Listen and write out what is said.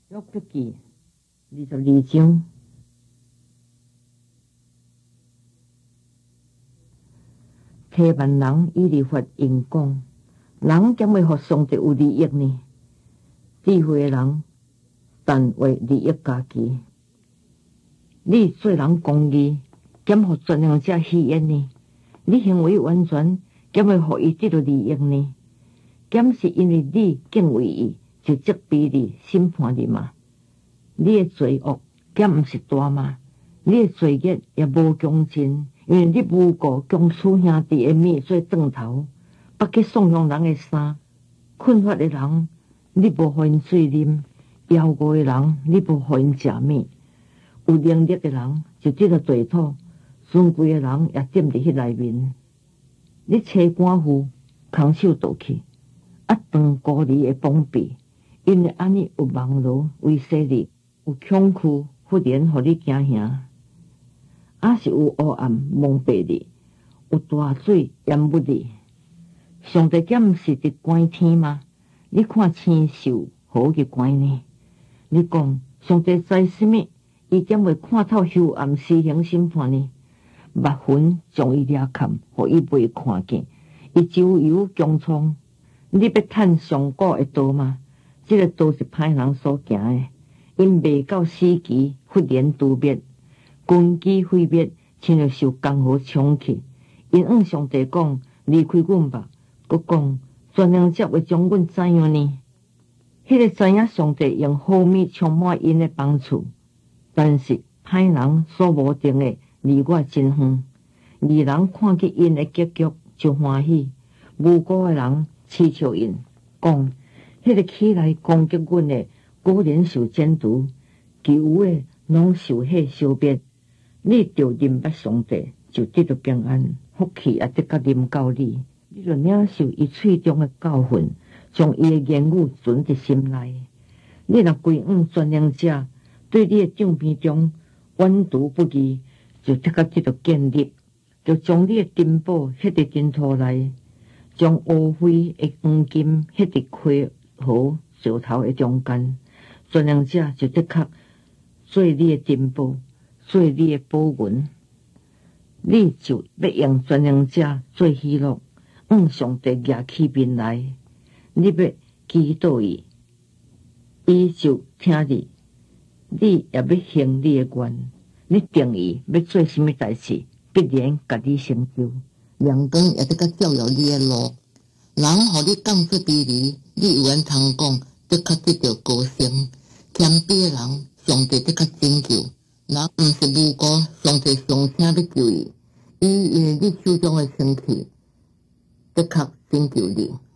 约笔记22章。提万人以立法因讲，人怎会互上帝有利益呢？智慧的人但为利益家己。你做人公义，怎互全能者喜悦呢？你行为完全，怎会互伊得到利益呢？敢是因为你敬畏伊，就责备你、审判你吗？你的罪恶，敢毋是大吗？你的罪孽也无穷尽，因为你诬告强娶兄弟的面做断头，不去送向人的衫，困乏的人，你无互因水啉；枵餓的人，你无互因食面；有能力的人就得到地土，尊贵的人也踮伫迄内面。你妻寡婦空手倒去，当孤兒的膀臂，因为安尼有网罗威胁你，有恐惧忽然互你惊吓，是有黑暗蒙蔽你，有大水淹没你。上帝敢毋是伫关天吗？你看星宿何去关呢？你讲上帝知什么？伊怎会看透幽暗施行审判呢？目魂将伊掠砍，互伊未看见。伊周游强创，你要趁上古的道吗？这个道是歹人所行的，因未到死期忽然突灭，根基毁灭，亲像受江河冲去。因向上帝讲：离开阮吧！佮讲全能者会将阮怎样呢？迄个知影上帝用好米充满因的帮助，但是歹人所无定的离我真远。义人看见因的结局就欢喜，无辜的人嗤笑因，讲迄个起来攻击阮的果然受剪除，其余的拢受火烧灭。你着认捌上帝，就得到平安，福气也得甲临到你。你就领受伊喙中的教训，将伊的言语存伫心内。你若归向全能者，对你的帐边中顽独不义，就得甲得到建立，就将你的珍宝迄伫尘土内，将乌灰的黄金迄伫溪河石头的中间，全能者就得甲做你的珍宝，做你的宝云。你就要用全能者做喜乐，向上帝举起面来。你要祈祷伊，伊就听你。你也要行你的愿，你定义要做什么代志，必然甲你成就。阳光也得甲照耀你的路，人互你降出卑离，你有缘通讲，得较得到高升。谦卑的人，上帝得较拯救。人毋是无辜，上帝上请要救伊，伊因为你手中的清气，得较拯救你。